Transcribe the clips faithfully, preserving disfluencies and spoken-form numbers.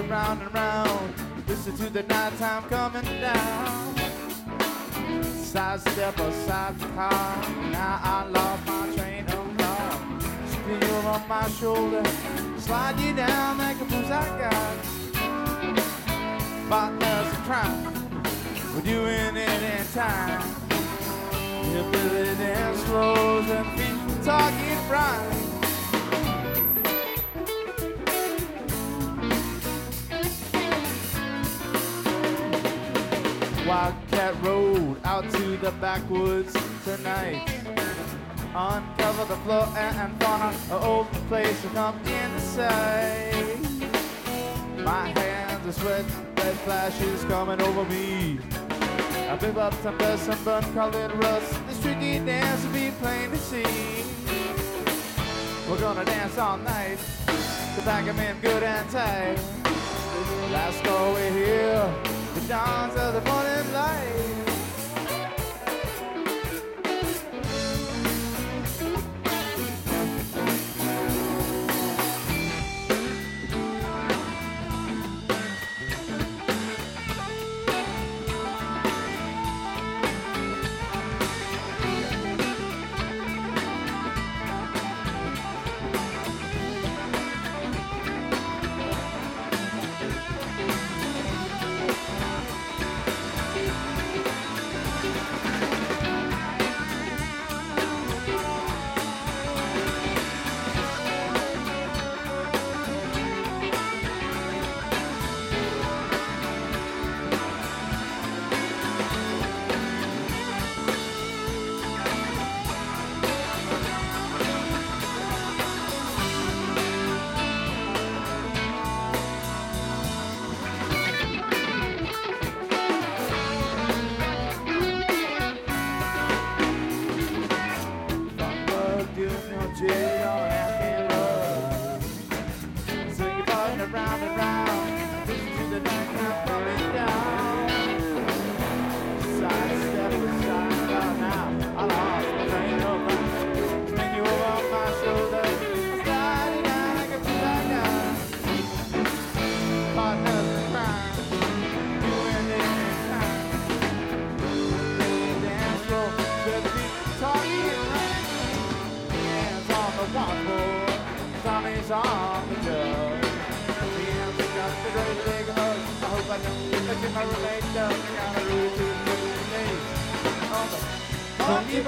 round and round. Listen to the nighttime coming down. Sidestep or side the car. Now I lost my train of thought. Spin you on my shoulder, slide you down like a booze I got. Partners in crime, we're doing it in time. Hillbilly dance floors and feet talking right. Wildcat Road out to the backwoods tonight. Uncover the floor and fauna, an old place to come inside. My hands are sweat, red flashes coming over me. I pick up some dust, some burn colored rust. This tricky dance will be plain to see. We're gonna dance all night to pack 'em in good and tight. Last call we hear, the dawns of the morning light. Round and round, listen to the night now coming down. Side step, side step now. I lost my train of thought. Spin you over my shoulder, sliding down like a flat down. Partners in crime, doing it in time. Dance floor, the beat talking right. Hands on the washboard, Tommy's on the jug. The great big hug. I hope I don't let you my roommate down. I got a rule to the days on the funky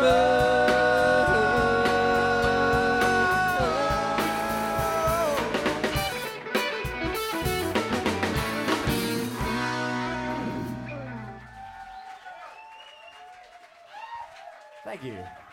bug. Thank you.